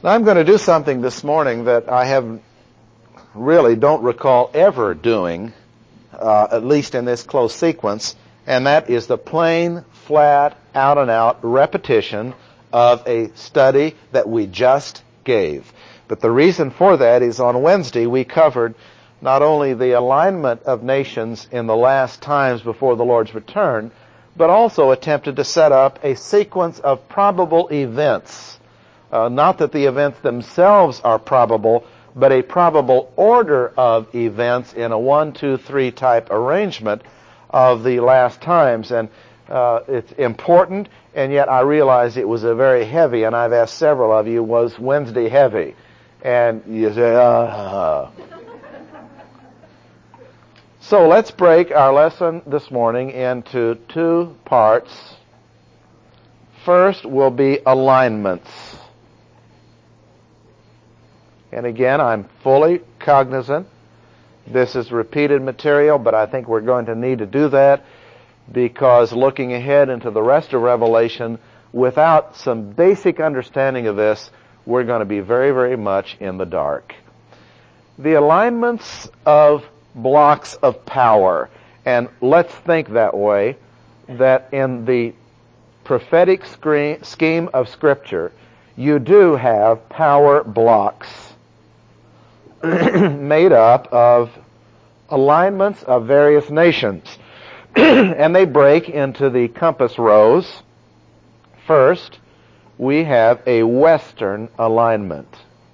Now, I'm going to do something this morning that I don't recall ever doing, at least in this close sequence, and that is the plain, flat, out-and-out repetition of a study that we just gave. But the reason for that is on Wednesday we covered not only the alignment of nations in the last times before the Lord's return, but also attempted to set up a sequence of probable events. Not that the events themselves are probable, but a probable order of events in a 1, 2, 3 type arrangement of the last times. And it's important, and yet I realize it was a very heavy, and I've asked several of you, was Wednesday heavy? And you say, So let's break our lesson this morning into two parts. First will be alignments. And again, I'm fully cognizant this is repeated material, but I think we're going to need to do that because looking ahead into the rest of Revelation, without some basic understanding of this, we're going to be very, very much in the dark. The alignments of blocks of power, and let's think that way, that in the prophetic scheme of Scripture, you do have power blocks made up of alignments of various nations. And they break into the compass rose. First, we have a Western alignment.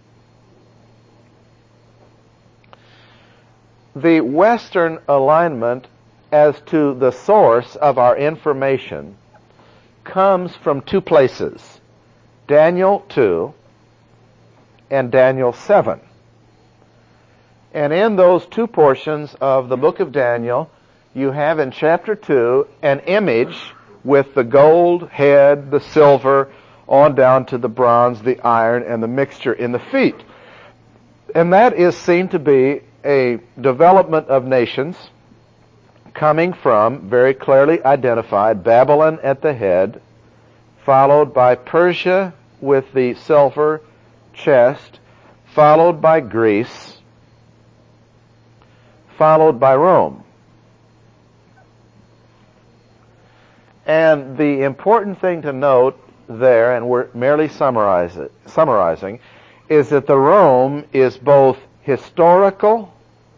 The Western alignment, as to the source of our information, comes from two places, Daniel 2 and Daniel 7. And in those two portions of the book of Daniel, you have in chapter 2 an image with the gold head, the silver, on down to the bronze, the iron, and the mixture in the feet. And that is seen to be a development of nations coming from, very clearly identified, Babylon at the head, followed by Persia with the silver chest, followed by Greece, followed by Rome. And the important thing to note there, and we're merely summarizing, is that the Rome is both historical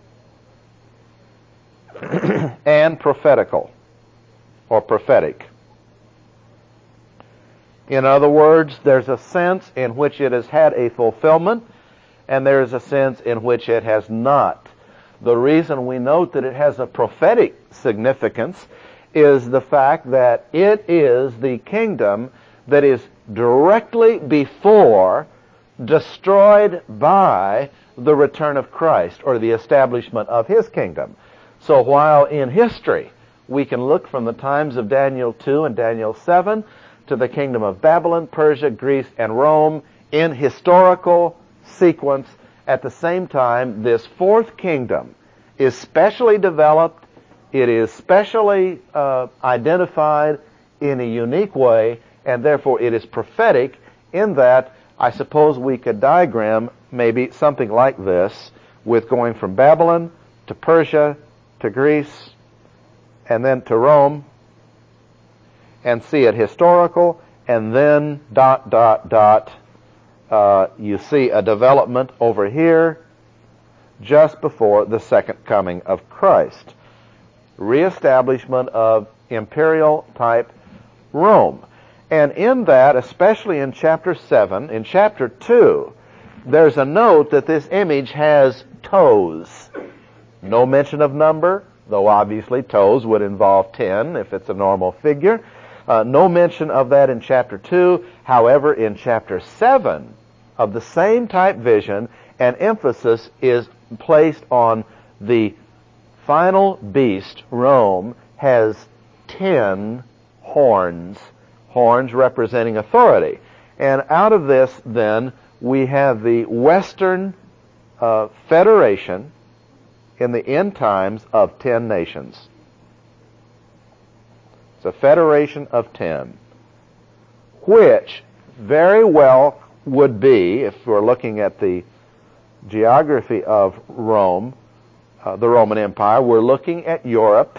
and prophetical, or prophetic. In other words, there's a sense in which it has had a fulfillment, and there's a sense in which it has not. The reason we note that it has a prophetic significance is the fact that it is the kingdom that is directly before destroyed by the return of Christ, or the establishment of His kingdom. So while in history we can look from the times of Daniel 2 and Daniel 7 to the kingdom of Babylon, Persia, Greece, and Rome in historical sequence, at the same time, this fourth kingdom is specially developed, it is specially identified in a unique way, and therefore it is prophetic in that I suppose we could diagram maybe something like this, with going from Babylon to Persia to Greece and then to Rome, and see it historical, and then ... you see a development over here just before the second coming of Christ. Reestablishment of imperial type Rome. And in that, especially in chapter 7, in chapter 2, there's a note that this image has toes. No mention of number, though obviously toes would involve 10 if it's a normal figure. No mention of that in chapter 2. However, in chapter 7 of the same type vision, an emphasis is placed on the final beast. Rome has 10 horns, horns representing authority. And out of this, then, we have the Western federation in the end times of 10 nations. It's a federation of 10, which very well would be, if we're looking at the geography of Rome, the Roman Empire, we're looking at Europe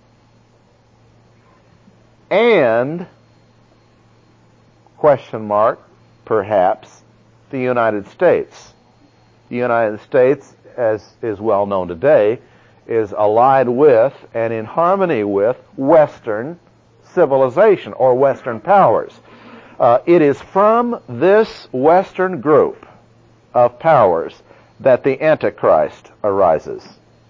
and, question mark, perhaps, the United States. The United States, as is well known today, is allied with and in harmony with Western civilization or Western powers. It is from this Western group of powers that the Antichrist arises.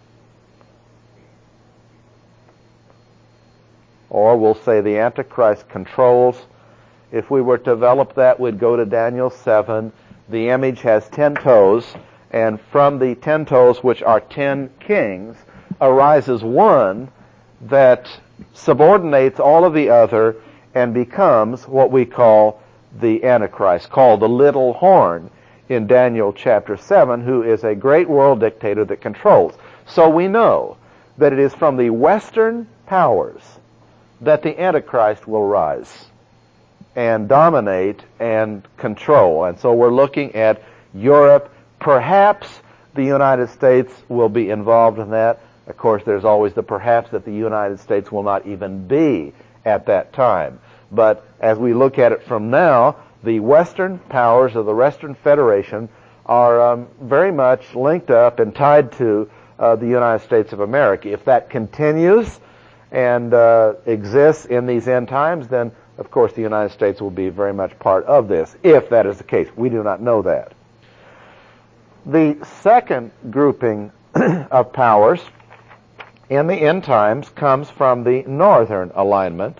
Or we'll say the Antichrist controls. If we were to develop that, we'd go to Daniel 7. The image has 10 toes, and from the 10 toes, which are 10 kings, arises one that subordinates all of the other and becomes what we call the Antichrist, called the little horn in Daniel chapter 7, who is a great world dictator that controls. So we know that it is from the Western powers that the Antichrist will rise and dominate and control. And so we're looking at Europe. Perhaps the United States will be involved in that. Of course, there's always the perhaps that the United States will not even be at that time. But as we look at it from now, the Western powers of the Western Federation are very much linked up and tied to the United States of America. If that continues and exists in these end times, then of course the United States will be very much part of this, if that is the case. We do not know that. The second grouping of powers in the end times comes from the northern alignment.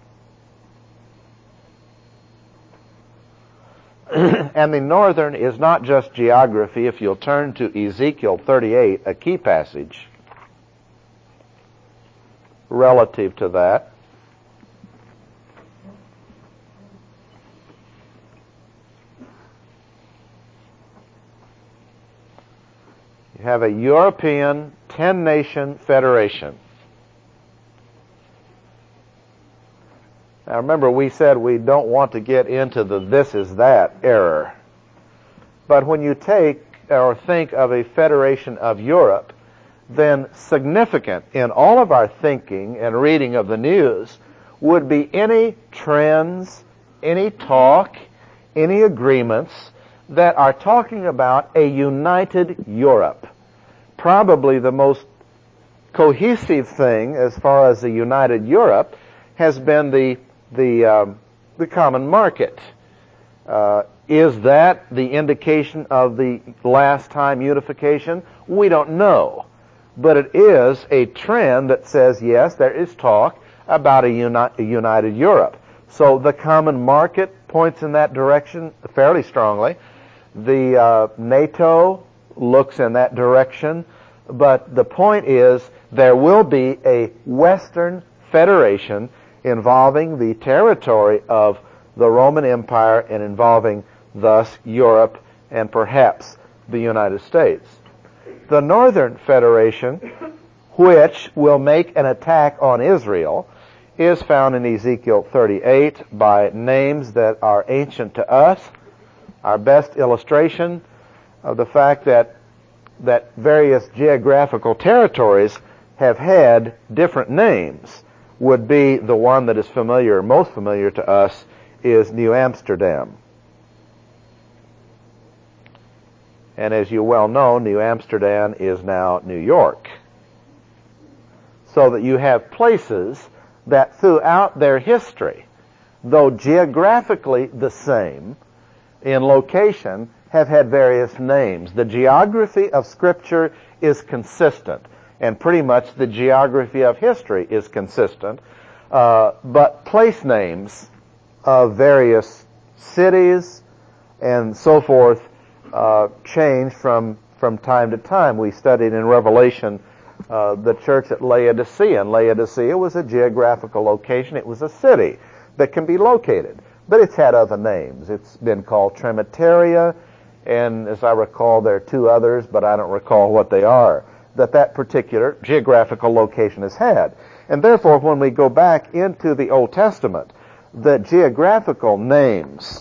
And the northern is not just geography. If you'll turn to Ezekiel 38, a key passage relative to that. You have a European 10-nation federation. Now remember, we said we don't want to get into the this is that error. But when you take or think of a federation of Europe, then significant in all of our thinking and reading of the news would be any trends, any talk, any agreements that are talking about a united Europe. Probably the most cohesive thing as far as the united Europe has been the common market. Is that the indication of the last time unification? We don't know. But it is a trend that says, yes, there is talk about a united Europe. So the common market points in that direction fairly strongly. The NATO looks in that direction. But the point is, there will be a Western Federation involving the territory of the Roman Empire and involving thus Europe and perhaps the United States. The Northern Federation, which will make an attack on Israel, is found in Ezekiel 38 by names that are ancient to us. Our best illustration of the fact that various geographical territories have had different names would be the one that is familiar, most familiar to us, is New Amsterdam. And as you well know, New Amsterdam is now New York. So that you have places that throughout their history, though geographically the same, in location, have had various names. The geography of Scripture is consistent, and pretty much the geography of history is consistent, but place names of various cities and so forth change from time to time. We studied in Revelation the church at Laodicea, and Laodicea was a geographical location. It was a city that can be located, but it's had other names. It's been called Trinitaria, and as I recall, there are two others, but I don't recall what they are, that particular geographical location has had. And therefore, when we go back into the Old Testament, the geographical names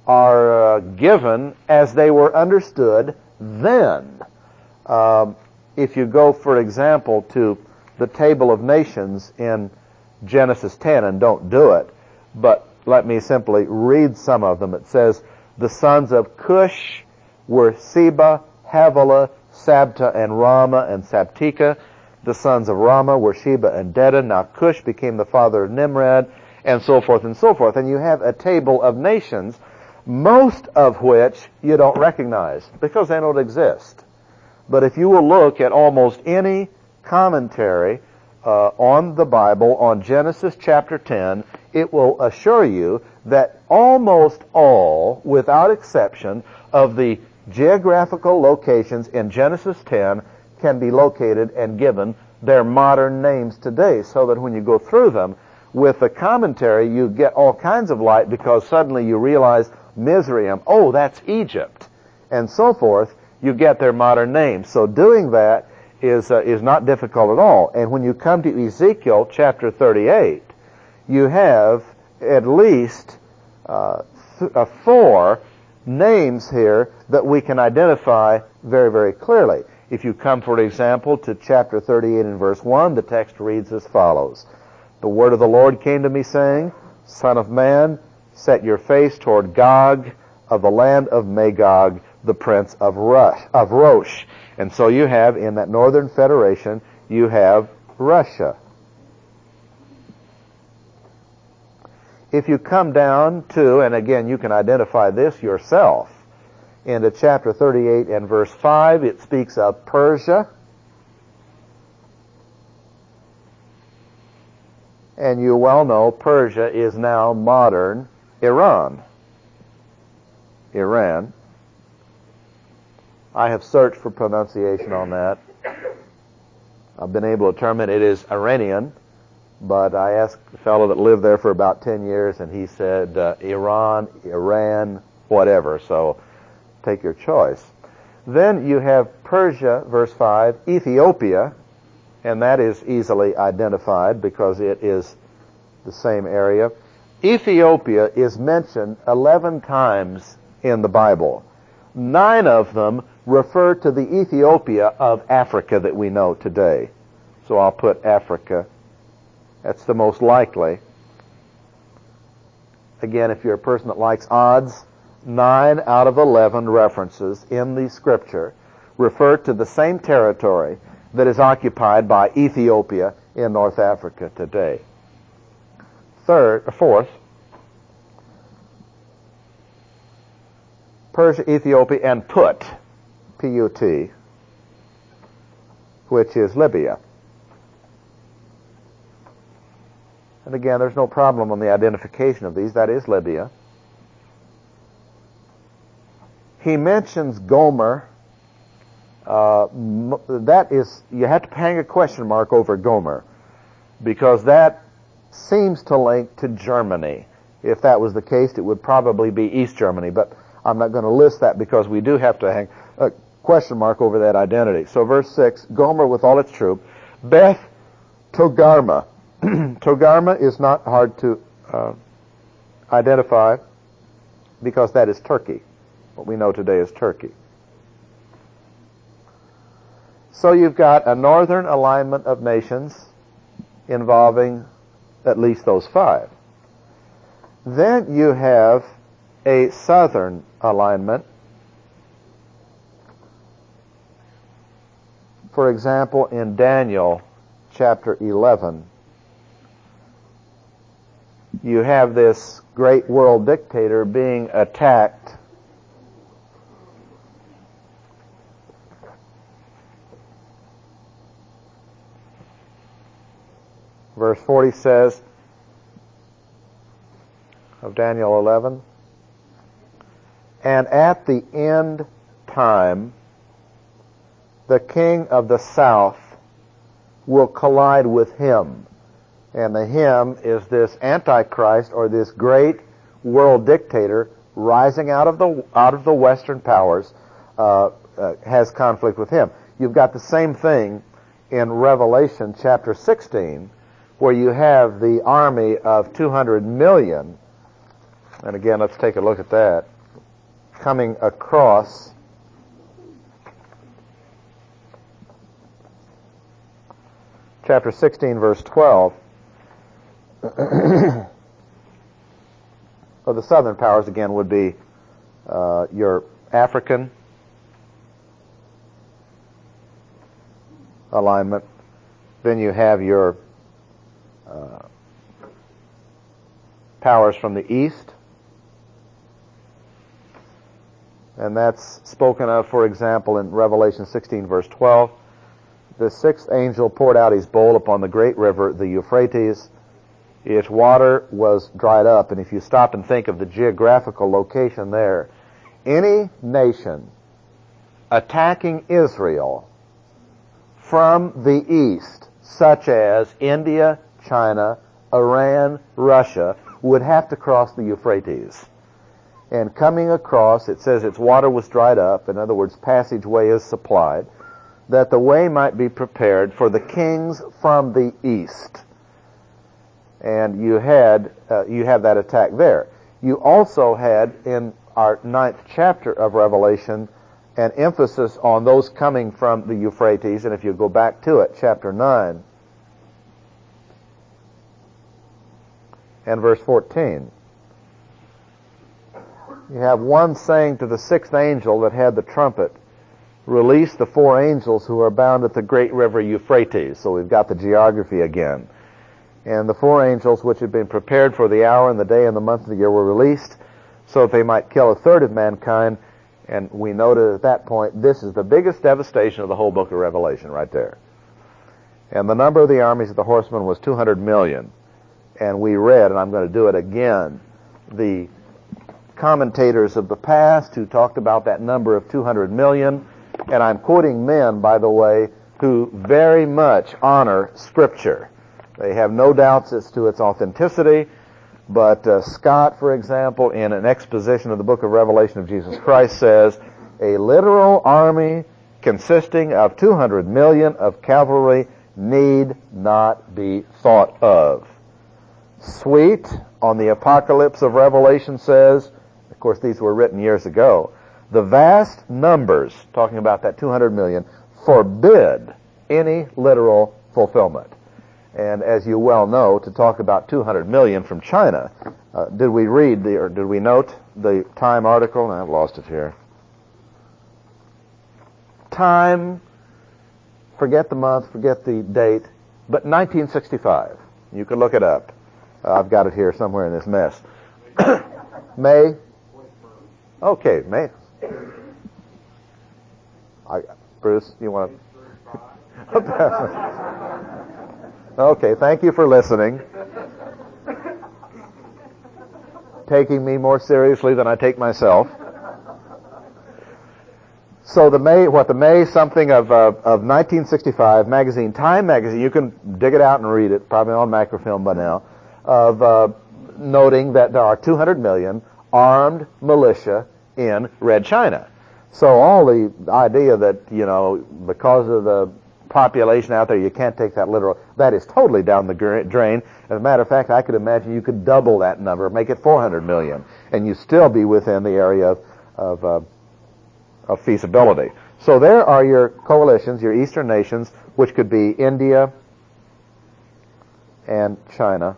are given as they were understood then. If you go, for example, to the table of nations in Genesis 10, and don't do it, but let me simply read some of them. It says, the sons of Cush were Seba, Havilah, Sabta, and Rama, and Sabtika. The sons of Rama were Sheba and Dedan. Now Cush became the father of Nimrod, and so forth and so forth. And you have a table of nations, most of which you don't recognize because they don't exist. But if you will look at almost any commentary on the Bible, on Genesis chapter 10, it will assure you that almost all, without exception, of the geographical locations in Genesis 10 can be located and given their modern names today, so that when you go through them with the commentary, you get all kinds of light, because suddenly you realize Mizraim, oh, that's Egypt, and so forth. You get their modern names. So doing that is not difficult at all. And when you come to Ezekiel chapter 38, you have at least 4 names here that we can identify very, very clearly. If you come, for example, to chapter 38 and verse 1, the text reads as follows. The word of the Lord came to me, saying, Son of man, set your face toward Gog of the land of Magog, the prince of Rosh. And so you have, in that northern federation, you have Russia. If you come down to, and again you can identify this yourself, into chapter 38 and verse 5, it speaks of Persia. And you well know Persia is now modern Iran. I have searched for pronunciation on that. I've been able to determine it is Iranian, but I asked a fellow that lived there for about 10 years, and he said Iran, Iran, whatever, so take your choice. Then you have Persia, verse 5, Ethiopia, and that is easily identified because it is the same area. Ethiopia is mentioned 11 times in the Bible. 9 of them refer to the Ethiopia of Africa that we know today. So I'll put Africa. That's the most likely. Again, if you're a person that likes odds, 9 out of 11 references in the Scripture refer to the same territory that is occupied by Ethiopia in North Africa today. Fourth, Persia, Ethiopia, and Put, P-U-T, which is Libya. And again, there's no problem on the identification of these. That is Libya. He mentions Gomer. That is, you have to hang a question mark over Gomer, because that seems to link to Germany. If that was the case, it would probably be East Germany, but I'm not going to list that because we do have to hang a question mark over that identity. So verse 6, Gomer with all its troop, Beth Togarmah. Togarmah is not hard to identify because that is Turkey. What we know today is Turkey. So you've got a northern alignment of nations involving at least those 5. Then you have a southern alignment. For example, in Daniel chapter 11, you have this great world dictator being attacked Verse 40 says of Daniel 11, and at the end time, the king of the south will collide with him. And the him is this Antichrist, or this great world dictator rising out of the Western powers, has conflict with him. You've got the same thing in Revelation chapter 16, where you have the army of 200 million. And again, let's take a look at that. coming across chapter 16, verse 12, of the southern powers, again, would be your African alignment. Then you have your powers from the east. And that's spoken of, for example, in Revelation 16, verse 12. The sixth angel poured out his bowl upon the great river, the Euphrates. Its water was dried up. And if you stop and think of the geographical location there, any nation attacking Israel from the east, such as India, China, Iran, Russia, would have to cross the Euphrates. And coming across, it says its water was dried up. In other words, passageway is supplied, that the way might be prepared for the kings from the east. And you have that attack there. You also had in our 9th chapter of Revelation an emphasis on those coming from the Euphrates. And if you go back to it, chapter 9 and verse 14, you have one saying to the sixth angel that had the trumpet, release the four angels who are bound at the great river Euphrates. So we've got the geography again. And the four angels which had been prepared for the hour and the day and the month of the year were released so that they might kill a third of mankind. And we noted at that point, this is the biggest devastation of the whole book of Revelation right there. And the number of the armies of the horsemen was 200 million. And we read, and I'm going to do it again, the commentators of the past who talked about that number of 200 million. And I'm quoting men, by the way, who very much honor Scripture. They have no doubts as to its authenticity. But Scott, for example, in an exposition of the book of Revelation of Jesus Christ says, a literal army consisting of 200 million of cavalry need not be thought of. Sweet, on the Apocalypse of Revelation, says, of course these were written years ago, the vast numbers, talking about that 200 million, forbid any literal fulfillment. And as you well know, to talk about 200 million from China, did we note the Time article? I've lost it here. Time, forget the month, forget the date, but 1965. You can look it up. I've got it here somewhere in this mess. May? Okay, May. Bruce, you want to... Okay, thank you for listening. Taking me more seriously than I take myself. So the May something of 1965 magazine, Time magazine, you can dig it out and read it, probably on microfilm by now, of noting that there are 200 million armed militia in Red China. So all the idea that, because of the population out there, you can't take that literal, that is totally down the drain. As a matter of fact, I could imagine you could double that number, make it 400 million, and you still be within the area of feasibility. So there are your coalitions, your eastern nations, which could be India and China.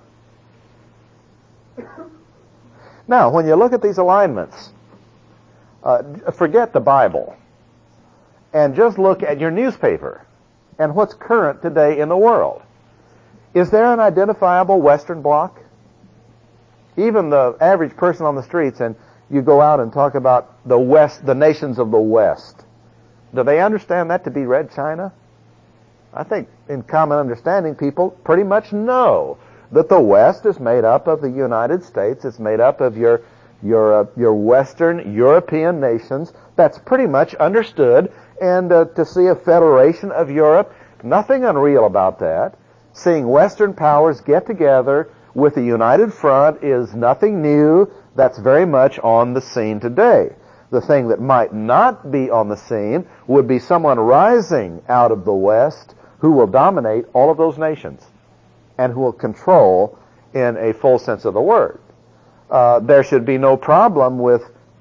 Now, when you look at these alignments, forget the Bible and just look at your newspaper and what's current today in the world. Is there an identifiable Western bloc? Even the average person on the streets, and you go out and talk about the West, the nations of the West, do they understand that to be Red China? I think in common understanding, people pretty much know that the West is made up of the United States. It's made up of your Western European nations. That's pretty much understood. And to see a federation of Europe, nothing unreal about that. Seeing Western powers get together with the united front is nothing new. That's very much on the scene today. The thing that might not be on the scene would be someone rising out of the West who will dominate all of those nations and who will control in a full sense of the word. There should be no problem with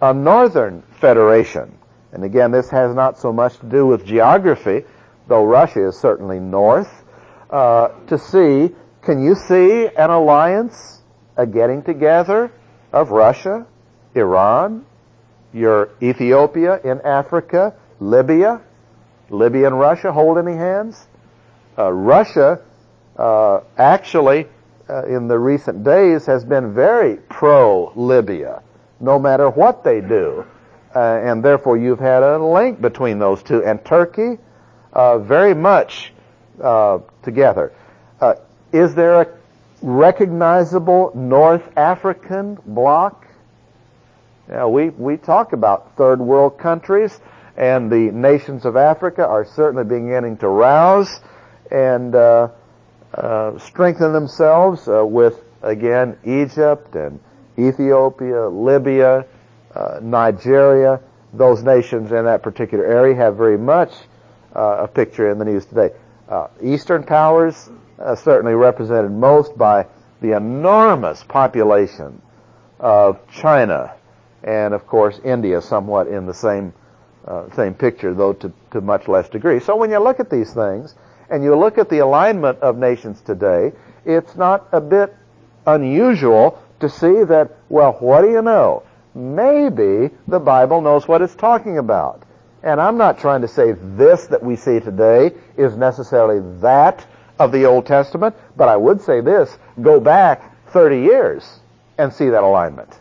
a northern federation. And again, this has not so much to do with geography, though Russia is certainly north, to see, can you see an alliance, a getting together of Russia, Iran, your Ethiopia in Africa, Libya and Russia hold any hands? Russia actually in the recent days has been very pro-Libya, no matter what they do. And therefore you've had a link between those two. And Turkey, very much together. Is there a recognizable North African bloc? Now, we talk about third world countries, and the nations of Africa are certainly beginning to rouse and strengthen themselves with, again, Egypt and Ethiopia, Libya, Nigeria. Those nations in that particular area have very much a picture in the news today. Eastern powers certainly represented most by the enormous population of China, and of course India somewhat in the same picture, though to much less degree. So when you look at these things, and you look at the alignment of nations today, it's not a bit unusual to see that, well, what do you know? Maybe the Bible knows what it's talking about. And I'm not trying to say this that we see today is necessarily that of the Old Testament, but I would say this: go back 30 years and see that alignment.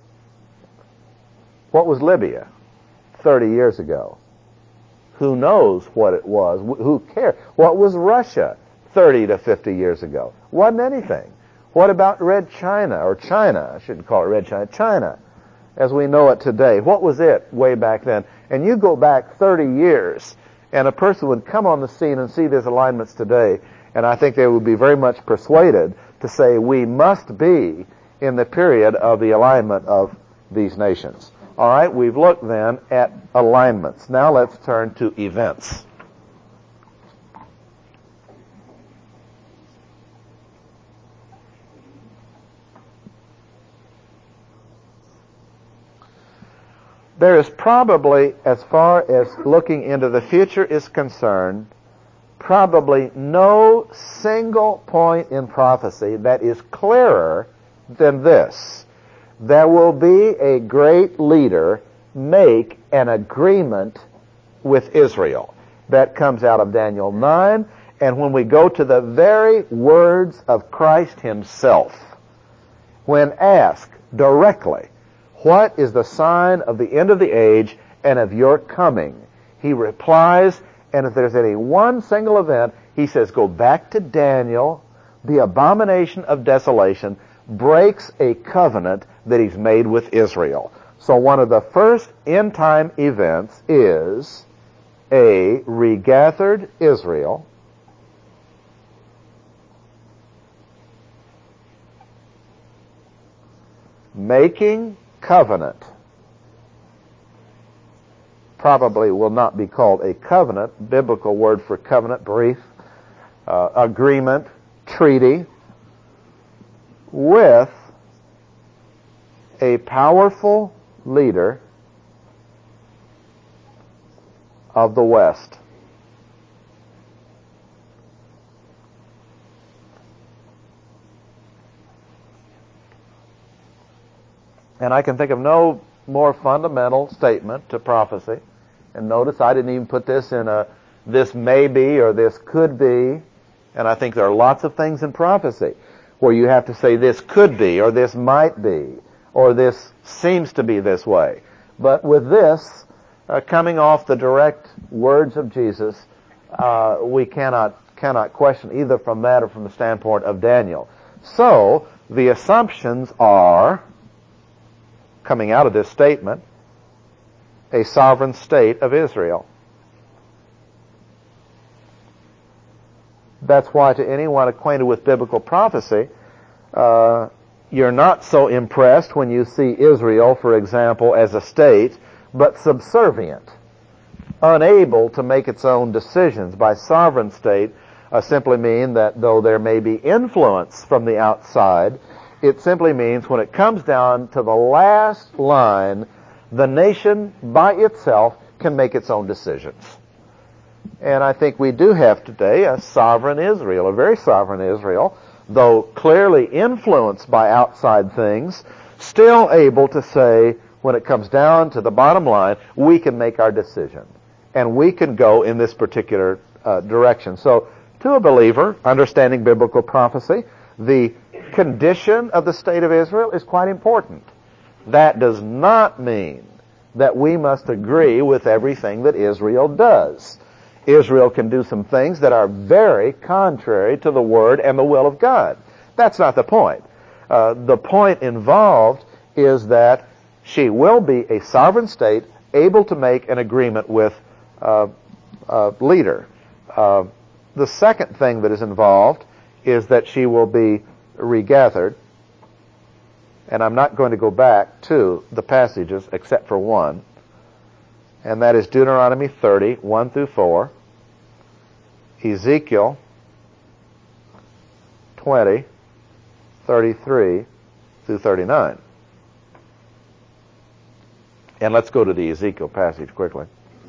What was Libya 30 years ago? Who knows what it was? Who cares? What was Russia 30 to 50 years ago? Wasn't anything. What about Red China, or China? I shouldn't call it Red China. China, as we know it today. What was it way back then? And you go back 30 years, and a person would come on the scene and see these alignments today, and I think they would be very much persuaded to say we must be in the period of the alignment of these nations. All right, we've looked then at alignments. Now let's turn to events. There is probably, as far as looking into the future is concerned, probably no single point in prophecy that is clearer than this. There will be a great leader make an agreement with Israel. That comes out of Daniel 9, and when we go to the very words of Christ himself, when asked directly, what is the sign of the end of the age and of your coming? He replies, and if there's any one single event, he says, go back to Daniel. The abomination of desolation breaks a covenant that he's made with Israel. So one of the first end-time events is a regathered Israel making covenant. Probably will not be called a covenant. Biblical word for covenant, brief, agreement, treaty, with a powerful leader of the West. And I can think of no more fundamental statement to prophecy. And notice I didn't even put this in a this may be or this could be. And I think there are lots of things in prophecy where you have to say this could be or this might be or this seems to be this way. But with this, coming off the direct words of Jesus, we cannot question either from that or from the standpoint of Daniel. So, the assumptions are, coming out of this statement, a sovereign state of Israel. That's why to anyone acquainted with biblical prophecy, you're not so impressed when you see Israel, for example, as a state, but subservient, unable to make its own decisions. By sovereign state, simply mean that though there may be influence from the outside, it simply means when it comes down to the last line, The nation by itself can make its own decisions. And I think we do have today a sovereign Israel, a very sovereign Israel, though clearly influenced by outside things, still able to say, when it comes down to the bottom line, we can make our decision. And we can go in this particular direction. So, to a believer, understanding biblical prophecy, the condition of the state of Israel is quite important. That does not mean that we must agree with everything that Israel does. Israel can do some things that are very contrary to the Word and the will of God. That's not the point. The point involved is that she will be a sovereign state able to make an agreement with a leader. The second thing that is involved is that she will be regathered. And I'm not going to go back to the passages except for one. And that is Deuteronomy 30, 1 through 4. Ezekiel 20, 33 through 39. And let's go to the Ezekiel passage quickly.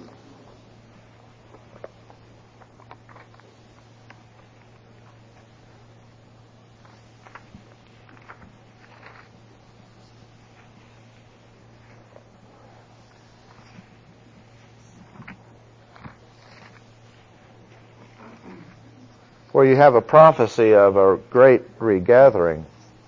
Where you have a prophecy of a great regathering.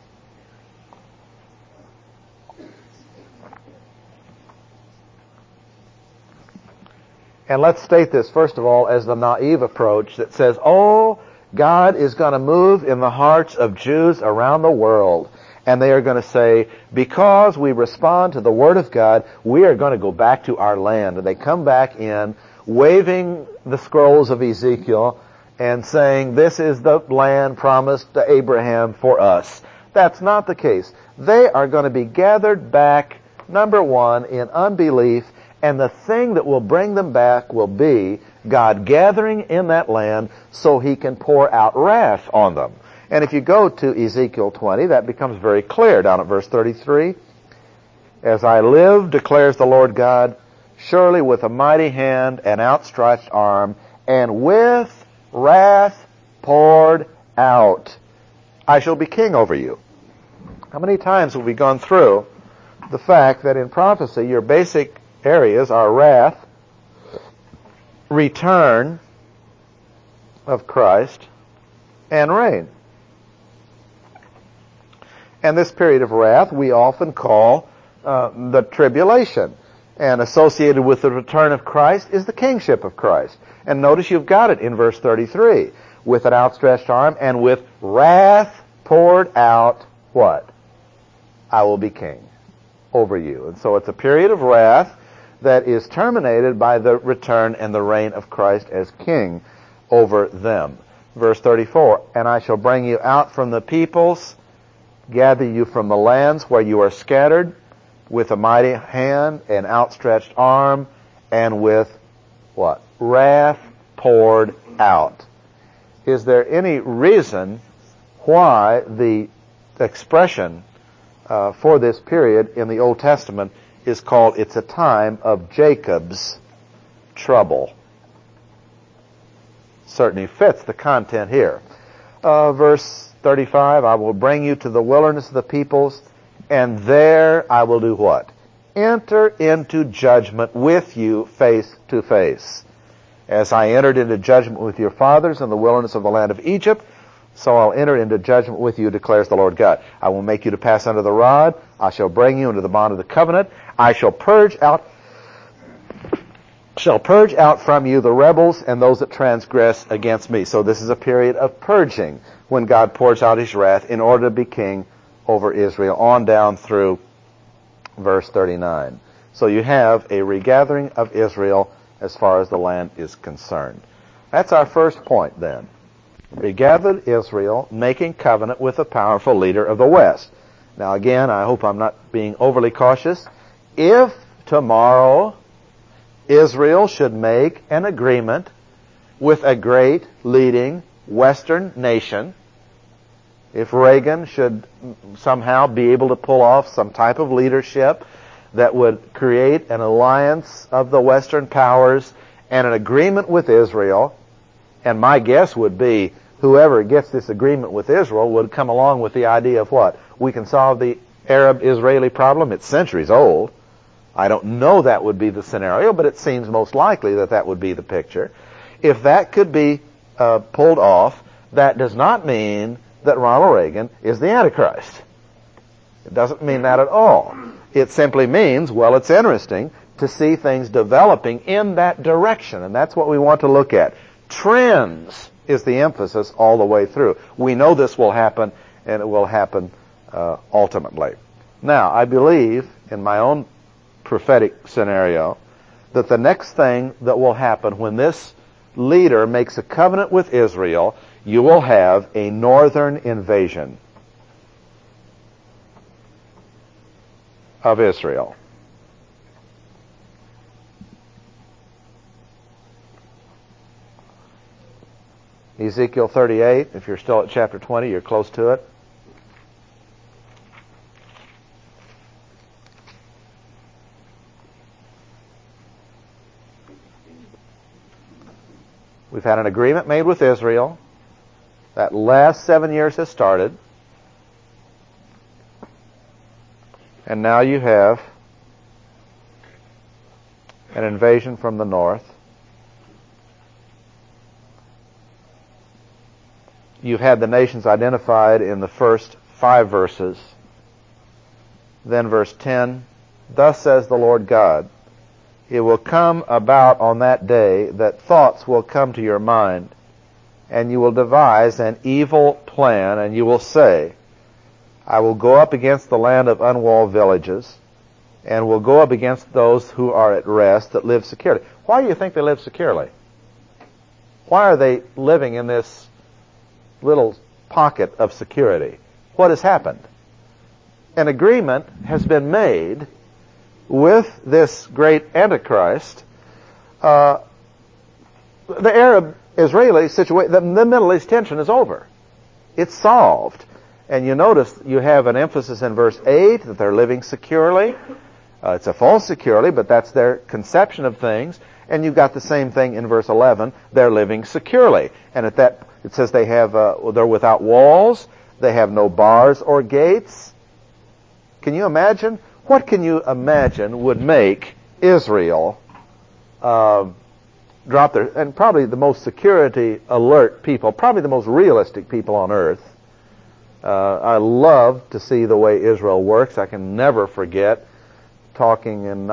And let's state this, first of all, as the naive approach that says, oh, God is going to move in the hearts of Jews around the world. And they are going to say, because we respond to the Word of God, we are going to go back to our land. And they come back in, waving the scrolls of Ezekiel, and saying, this is the land promised to Abraham for us. That's not the case. They are going to be gathered back, number one, in unbelief, and the thing that will bring them back will be God gathering in that land so He can pour out wrath on them. And if you go to Ezekiel 20, that becomes very clear down at verse 33. As I live, declares the Lord God, surely with a mighty hand and outstretched arm, and with wrath poured out, I shall be king over you. How many times have we gone through the fact that in prophecy your basic areas are wrath, return of Christ, and reign. And this period of wrath we often call the tribulation. And associated with the return of Christ is the kingship of Christ. And notice you've got it in verse 33. With an outstretched arm and with wrath poured out, what? I will be king over you. And so it's a period of wrath that is terminated by the return and the reign of Christ as king over them. Verse 34, and I shall bring you out from the peoples, gather you from the lands where you are scattered, with a mighty hand and outstretched arm, and with what? Wrath poured out. Is there any reason why the expression for this period in the Old Testament is called, it's a time of Jacob's trouble? Certainly fits the content here. Verse 35, I will bring you to the wilderness of the peoples, and there I will do what? Enter into judgment with you face to face. As I entered into judgment with your fathers in the wilderness of the land of Egypt, so I'll enter into judgment with you, declares the Lord God. I will make you to pass under the rod. I shall bring you into the bond of the covenant. I shall purge out from you the rebels and those that transgress against me. So this is a period of purging when God pours out His wrath in order to be king over Israel, on down through verse 39. So you have a regathering of Israel as far as the land is concerned. That's our first point then. Regathered Israel making covenant with a powerful leader of the West. Now again, I hope I'm not being overly cautious. If tomorrow Israel should make an agreement with a great leading Western nation, if Reagan should somehow be able to pull off some type of leadership that would create an alliance of the Western powers and an agreement with Israel. And my guess would be whoever gets this agreement with Israel would come along with the idea of what? We can solve the Arab-Israeli problem. It's centuries old. I don't know that would be the scenario, but it seems most likely that that would be the picture. If that could be pulled off, that does not mean that Ronald Reagan is the Antichrist. It doesn't mean that at all. It simply means, well, it's interesting to see things developing in that direction, and that's what we want to look at. Trends is the emphasis all the way through. We know this will happen, and it will happen ultimately. Now, I believe, in my own prophetic scenario, that the next thing that will happen when this leader makes a covenant with Israel, you will have a northern invasion of Israel. Ezekiel 38, if you're still at chapter 20, you're close to it. We've had an agreement made with Israel. That last 7 years has started. And now you have an invasion from the north. You've had the nations identified in the first 5 verses. Then verse 10, thus says the Lord God, it will come about on that day that thoughts will come to your mind, and you will devise an evil plan, and you will say, I will go up against the land of unwalled villages, and will go up against those who are at rest that live securely. Why do you think they live securely? Why are they living in this little pocket of security? What has happened? An agreement has been made with this great Antichrist. The Arab-Israeli situation, the Middle East tension is over. It's solved. And you notice you have an emphasis in verse 8 that they're living securely. It's a false security, but that's their conception of things. And you've got the same thing in verse 11. They're living securely. And at that, it says they have, they're without walls. They have no bars or gates. Can you imagine? What can you imagine would make Israel drop their, and probably the most security alert people, probably the most realistic people on earth. I love to see the way Israel works. I can never forget talking in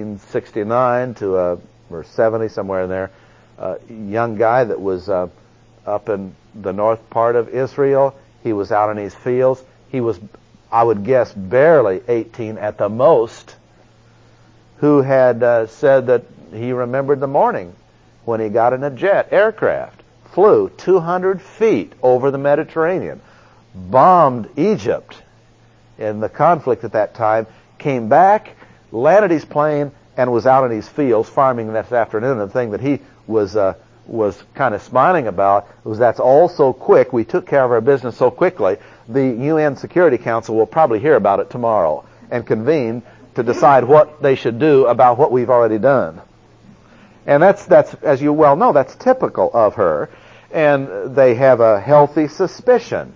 1969 to or 70, somewhere in there, a young guy that was up in the north part of Israel. He was out in his fields. He was, I would guess, barely 18 at the most, who had said that he remembered the morning when he got in a jet aircraft, flew 200 feet over the Mediterranean, bombed Egypt in the conflict at that time, came back, landed his plane, and was out in his fields farming that afternoon. And the thing that he was kind of smiling about was that's all so quick. We took care of our business so quickly. The UN Security Council will probably hear about it tomorrow and convene to decide what they should do about what we've already done. And that's as you well know, that's typical of her. And they have a healthy suspicion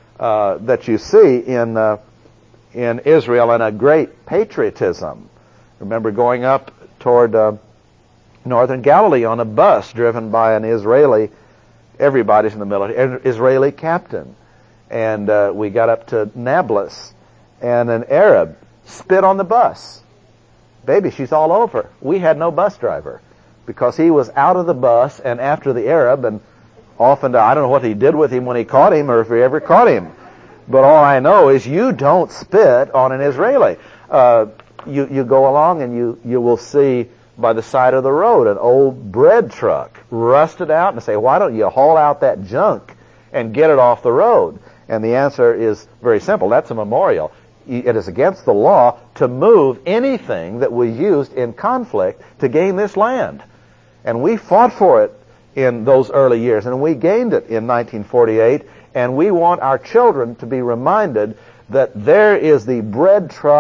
that you see in Israel, and a great patriotism. Remember going up toward northern Galilee on a bus driven by an Israeli, everybody's in the military, Israeli captain. And we got up to Nablus, and an Arab spit on the bus. Baby, she's all over. We had no bus driver because he was out of the bus and after the Arab, and often, I don't know what he did with him when he caught him or if he ever caught him. But all I know is you don't spit on an Israeli. You go along and you will see by the side of the road an old bread truck rusted out, and say, why don't you haul out that junk and get it off the road? And the answer is very simple. That's a memorial. It is against the law to move anything that was used in conflict to gain this land. And we fought for it in those early years, and we gained it in 1948, and we want our children to be reminded that there is the bread truck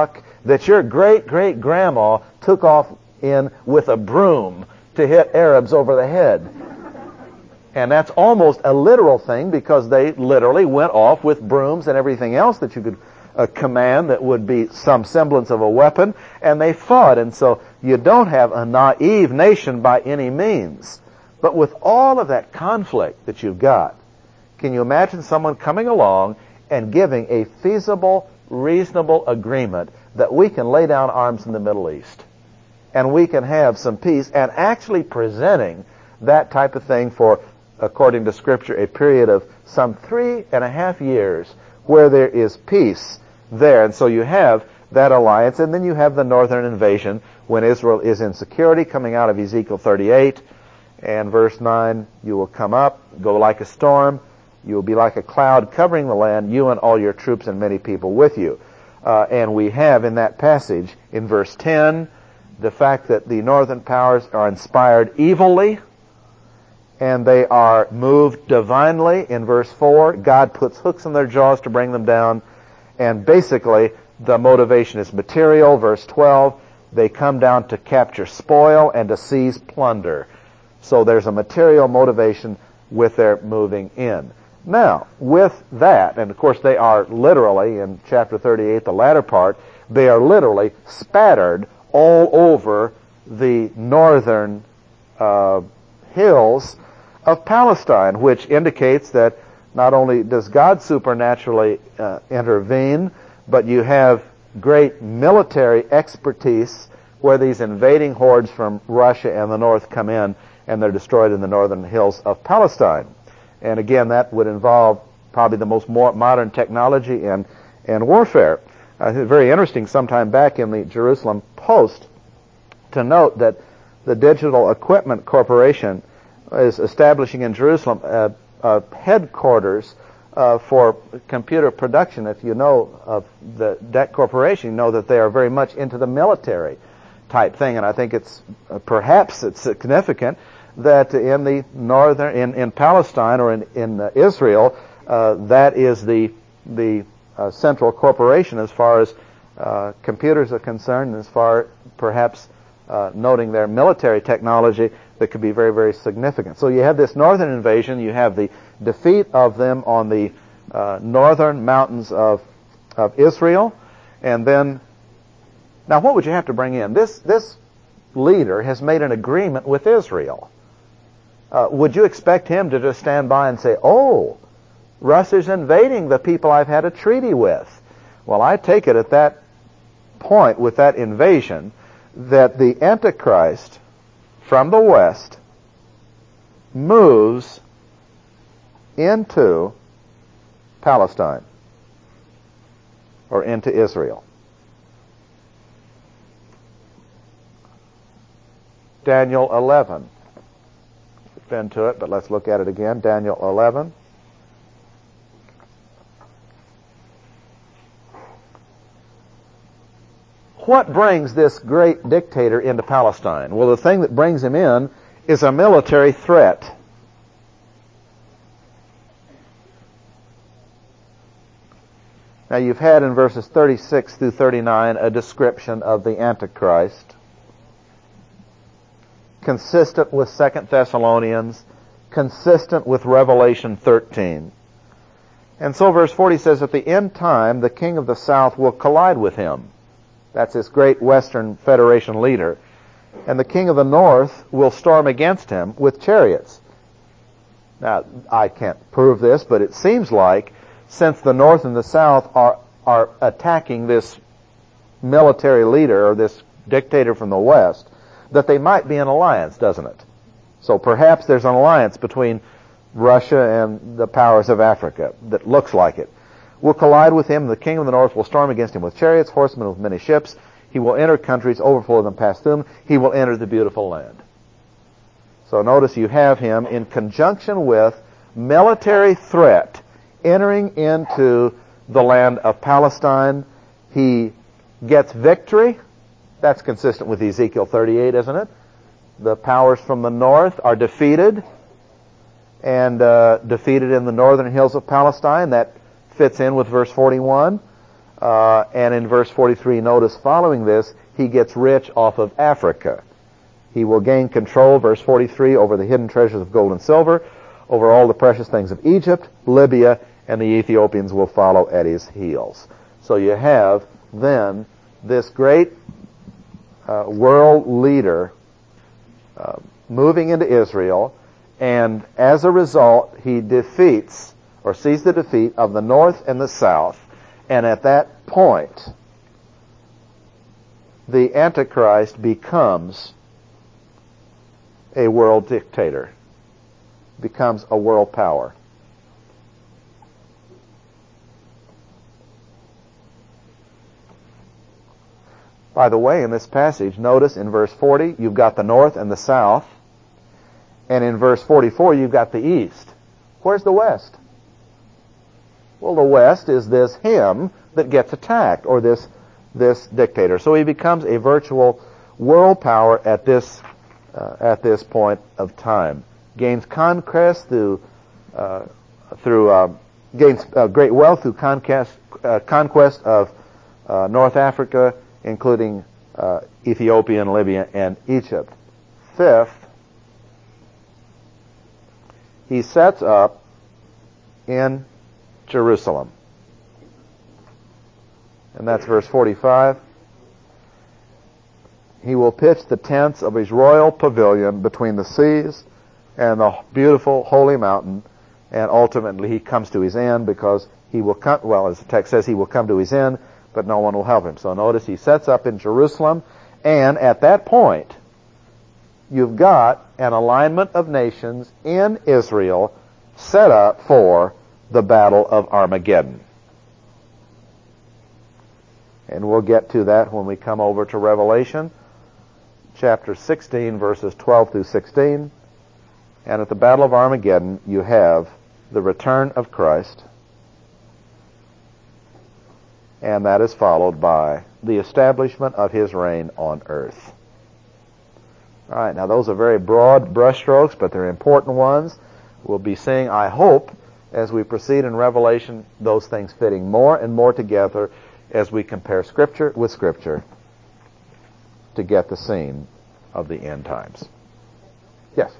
that your great-great-grandma took off in with a broom to hit Arabs over the head. And that's almost a literal thing, because they literally went off with brooms and everything else that you could command that would be some semblance of a weapon, and they fought. And so you don't have a naive nation by any means. But with all of that conflict that you've got, can you imagine someone coming along and giving a feasible, reasonable agreement that we can lay down arms in the Middle East and we can have some peace, and actually presenting that type of thing for, according to Scripture, a period of some 3.5 years where there is peace there? And so you have that alliance, and then you have the northern invasion when Israel is in security, coming out of Ezekiel 38 and verse 9. You will come up, go like a storm, you will be like a cloud covering the land, you and all your troops and many people with you. And we have in that passage, in verse 10, the fact that the northern powers are inspired evilly, and they are moved divinely. In verse 4, God puts hooks in their jaws to bring them down, and basically the motivation is material. Verse 12, they come down to capture spoil and to seize plunder. So there's a material motivation with their moving in. Now, with that, and of course they are literally, in chapter 38, the latter part, they are literally spattered all over the northern hills of Palestine, which indicates that not only does God supernaturally intervene, but you have great military expertise where these invading hordes from Russia and the north come in, and they're destroyed in the northern hills of Palestine. And again, that would involve probably the most modern technology and warfare. Very interesting, sometime back in the Jerusalem Post, to note that the Digital Equipment Corporation is establishing in Jerusalem headquarters for computer production. If you know of that corporation, you know that they are very much into the military type thing. And I think it's perhaps it's significant that in the northern, in Palestine or in Israel, that is the central corporation as far as computers are concerned, and as far perhaps noting their military technology that could be very, very significant. So you have this northern invasion, you have the defeat of them on the northern mountains of Israel, and then, now what would you have to bring in? This leader has made an agreement with Israel. Would you expect him to just stand by and say, oh, Russia's invading the people I've had a treaty with? Well, I take it at that point, with that invasion, that the Antichrist from the west moves into Palestine or into Israel. Daniel 11. We've been to it, but let's look at it again. Daniel 11. What brings this great dictator into Palestine? Well, the thing that brings him in is a military threat. Now, you've had in verses 36 through 39 a description of the Antichrist, consistent with 2 Thessalonians, consistent with Revelation 13. And so verse 40 says, at the end time, the king of the south will collide with him. That's this great Western Federation leader. And the king of the north will storm against him with chariots. Now, I can't prove this, but it seems like since the north and the south are attacking this military leader or this dictator from the west, that they might be in alliance, doesn't it? So perhaps there's an alliance between Russia and the powers of Africa that looks like it. Will collide with him. The king of the north will storm against him with chariots, horsemen with many ships. He will enter countries, overflow them, pass through them. He will enter the beautiful land. So notice you have him in conjunction with military threat entering into the land of Palestine. He gets victory. That's consistent with Ezekiel 38, isn't it? The powers from the north are defeated, and defeated in the northern hills of Palestine. That fits in with verse 41. And in verse 43, notice following this, he gets rich off of Africa. He will gain control, verse 43, over the hidden treasures of gold and silver, over all the precious things of Egypt, Libya, and the Ethiopians will follow at his heels. So you have then this great world leader moving into Israel, and as a result, he defeats or sees the defeat of the north and the south, and at that point, the Antichrist becomes a world dictator, becomes a world power. By the way, in this passage, notice in verse 40, you've got the north and the south, and in verse 44, you've got the east. Where's the west? Well, the west is this him that gets attacked, or this dictator. So he becomes a virtual world power at this point of time. Gains conquest gains great wealth through conquest of North Africa, including Ethiopia and Libya and Egypt. Fifth, he sets up in Jerusalem. And that's verse 45. He will pitch the tents of his royal pavilion between the seas and the beautiful holy mountain, and ultimately he comes to his end, because he will come, well, as the text says, he will come to his end, but no one will help him. So notice he sets up in Jerusalem, and at that point, you've got an alignment of nations in Israel set up for the Battle of Armageddon. And we'll get to that when we come over to Revelation, chapter 16, verses 12 through 16. And at the Battle of Armageddon, you have the return of Christ, and that is followed by the establishment of his reign on earth. All right, now those are very broad brushstrokes, but they're important ones. We'll be seeing, I hope, as we proceed in Revelation, those things fitting more and more together as we compare Scripture with Scripture to get the scene of the end times. Yes?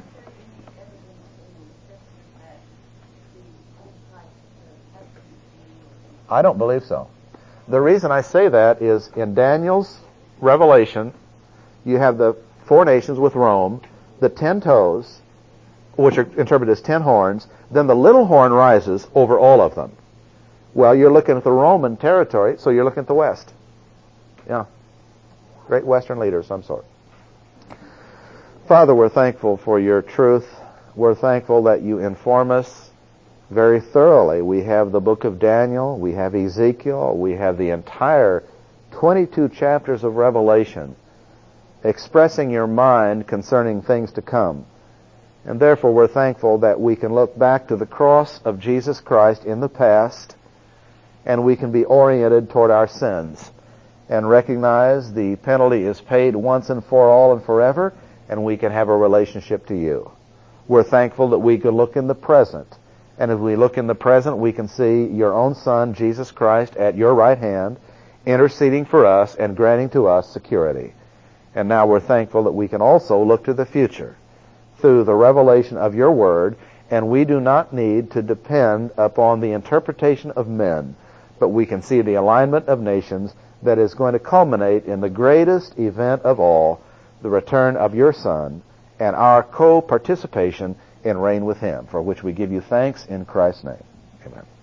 I don't believe so. The reason I say that is in Daniel's Revelation, you have the 4 nations with Rome, the 10 toes, which are interpreted as 10 horns, then the little horn rises over all of them. Well, you're looking at the Roman territory, so you're looking at the west. Yeah. Great Western leader of some sort. Father, we're thankful for your truth. We're thankful that you inform us very thoroughly. We have the book of Daniel, we have Ezekiel, we have the entire 22 chapters of Revelation expressing your mind concerning things to come. And therefore we're thankful that we can look back to the cross of Jesus Christ in the past, and we can be oriented toward our sins and recognize the penalty is paid once and for all and forever, and we can have a relationship to you. We're thankful that we can look in the present, and as we look in the present, we can see your own Son, Jesus Christ, at your right hand, interceding for us and granting to us security. And now we're thankful that we can also look to the future through the revelation of your word, and we do not need to depend upon the interpretation of men, but we can see the alignment of nations that is going to culminate in the greatest event of all, the return of your Son, and our co-participation in reign with him, for which we give you thanks in Christ's name. Amen.